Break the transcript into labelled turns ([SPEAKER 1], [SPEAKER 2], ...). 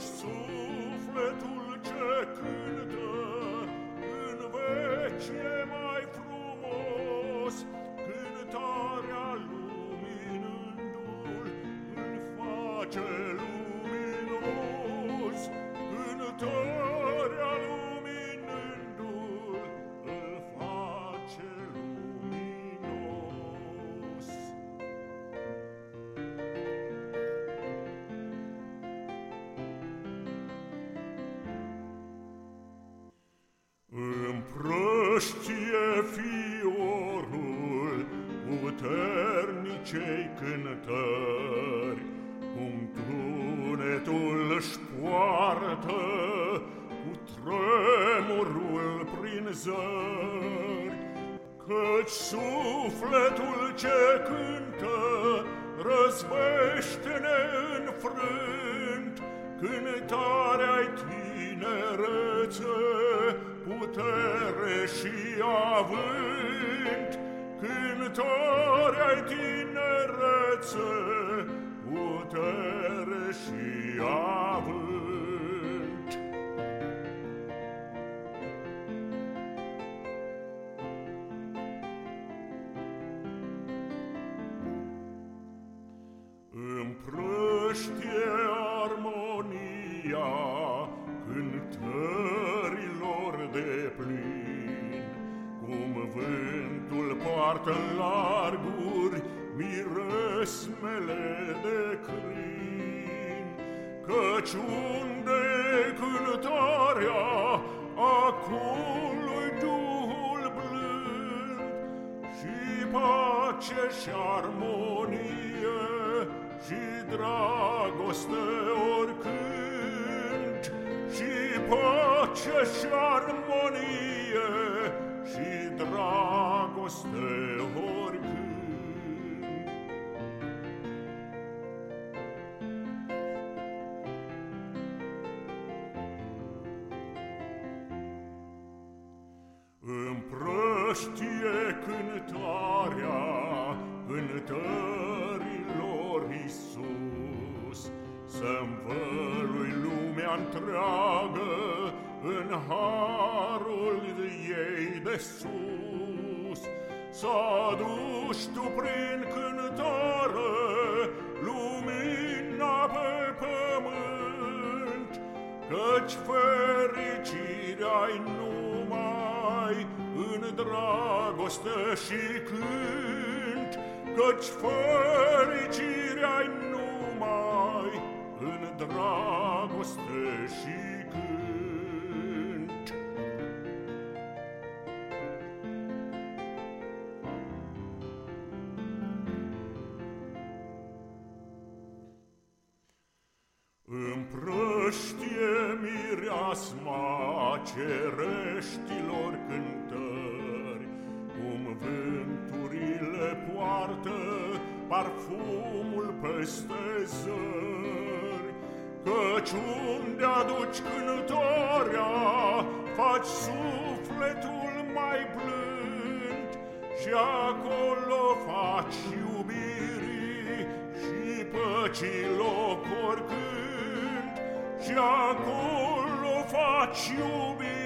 [SPEAKER 1] sufletul ce cântă în veci e mai frumos, cântarea luminându-l îl face luminos, cântarea luminându-l îl face luminos. Împrăștie fiorul puternicei cântări, cum tunetul își poartă cu tremurul prin zări, căci sufletul ce cântă răzbește neînfrânt, cântarea-i tinerețe, putere și avânt, cântarea-i tinerețe, putere și avânt. Împrăștie armonia cântărilor deplin, cum vântul poartă în larguri miresmele de crin, căci unde cântarea, acolo-i Duhul blând, și pace și armonie și dragoste oricând, și pace și armonie și dragoste oricând. Împrăștie cântarea cântărilor Iisus, să-nvălui lumea întreagă în harul ei de sus. Să aduci tu prin cântare lumina pe pământ, căci fericirea-i numai în dragoste și cânt, căci fericirea-i numai în dragoste și cânt. Împrăștie mireasma cereștilor cântări, cum vânturile poartă parfumul peste zări, căci unde aduci cântarea, faci sufletul mai blând, și acolo faci iubirii și păcii loc oricând, și acolo faci iubiri